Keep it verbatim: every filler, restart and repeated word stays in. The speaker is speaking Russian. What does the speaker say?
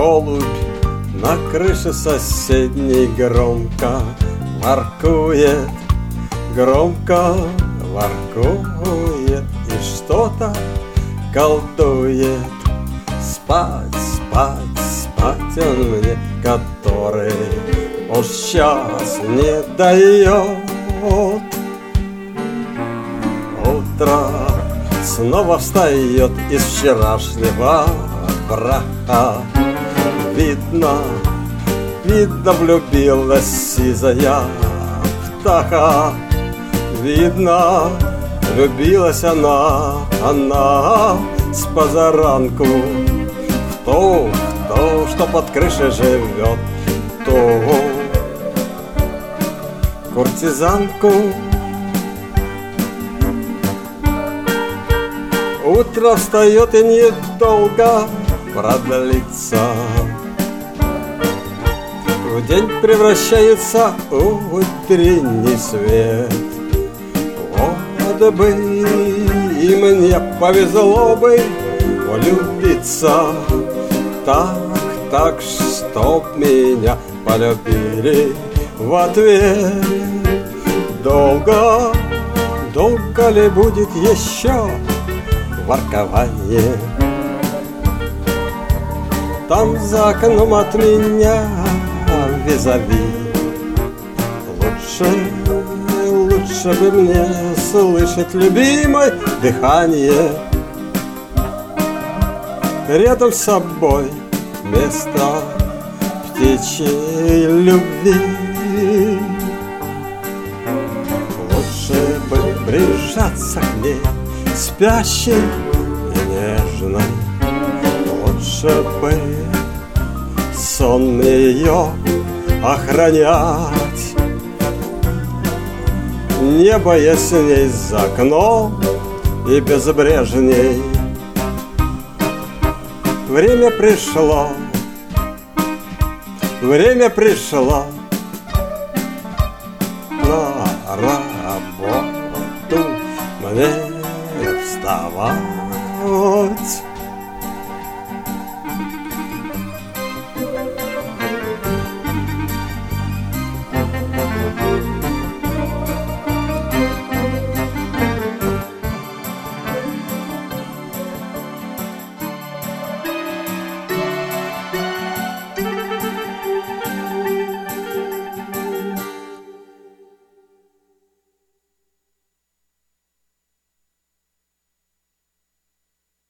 голубь на крыше соседней громко воркует, громко воркует и что-то колдует. Спать, спать, спать он мне, который уж час не дает. Утро снова встает из вчерашнего брака. Видно, видно, влюбилась сизая птаха. Видно, влюбилась она, она с позаранку в то, в то, что под крышей живет, ту куртизанку. Утро встает и недолго продлится. В день превращается утренний свет. Вот бы и мне повезло бы влюбиться так, так, чтоб меня полюбили в ответ. Долго, долго ли будет еще воркование? Там за окном от меня визави. Лучше, лучше бы мне слышать любимое дыхание. Рядом с собой место птичьей любви. Лучше бы прижаться к ней спящей и нежной. Лучше бы сон ее охранять, небо ясней за окном и безбрежней. Время пришло, время пришло на работу мне вставать.